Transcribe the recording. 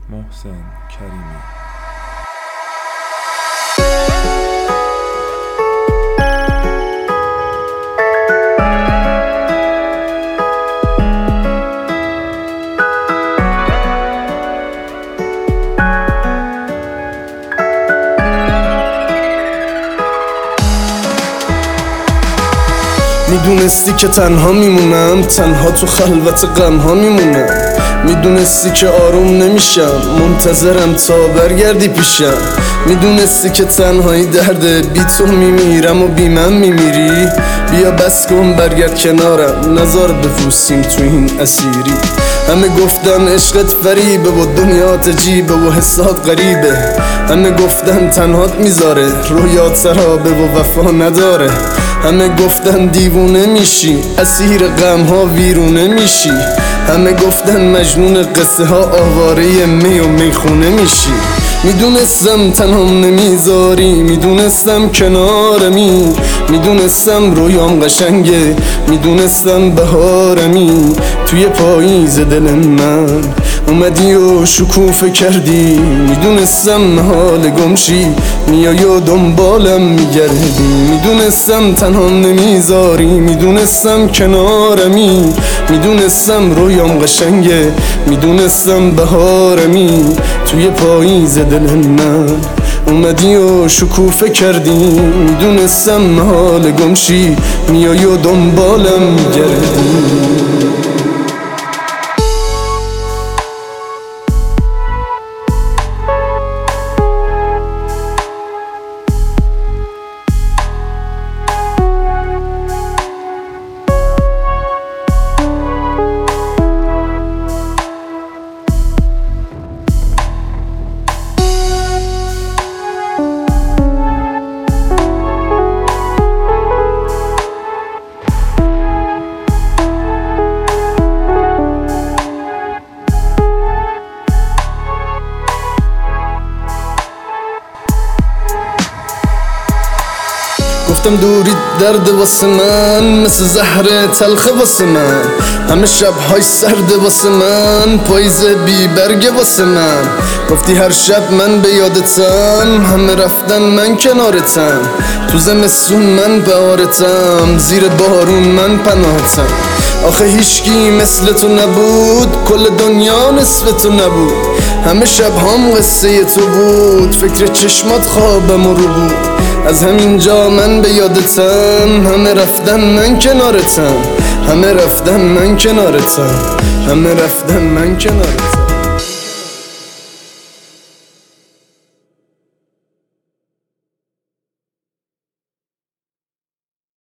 محسن کریمی. میدونستی که تنها میمونم، تنها تو خلوت غمها میمونم. میدونستی که آروم نمیشم، منتظرم تا برگردی پیشم. میدونستی که تنهایی درده، بی تو میمیرم و بی من میمیری. بیا بس کن برگرد کنارم، نزار بفروسیم تو این اسیری. همه گفتن عشقت فریبه و دنیات عجیبه و حسات غریبه. همه گفتن تنهات میذاره، رویات سرابه و وفا نداره. همه گفتن دیوونه میشی، اسیر غمها ویرونه میشی. همه گفتن مجنون قصه ها، آواره می و میخونه میشی. میدونستم تنهام نمیذاری، میدونستم کنارمی. میدونستم رویام قشنگه، میدونستم بهارمی. توی پاییز دل من اومدی و شکوفه کردی. میدونستم حال گمشی، میای و دنبالم میگردی. میدونستم تنهام نمیذاری، میدونستم کنارمی. میدونستم رویام قشنگه، میدونستم بهارمی. توی پاییز دل من اومدی و شکوفه کردی. میدونستم حال گمشی، میای و دنبالم میگردی. گفتم دوری درد واسه من، مثل زهر تلخ واسه من. همه شبهای سرد واسه من، پاییز بی برگ واسه من. گفتی هر شب من به یادتم، همه رفتن من کنارتم. تو زمستون من بهارتم، زیر بارون من پناهتم. آخه هیچکی مثل تو نبود، کل دنیا نصف تو نبود. همه شبهام قصه تو بود، فکر چشمات خوابم رو بود. از همینجا من به یادتم، همه رفتن من کنارتم. همه رفتن من کنارتم، همه رفتن من کنارتم.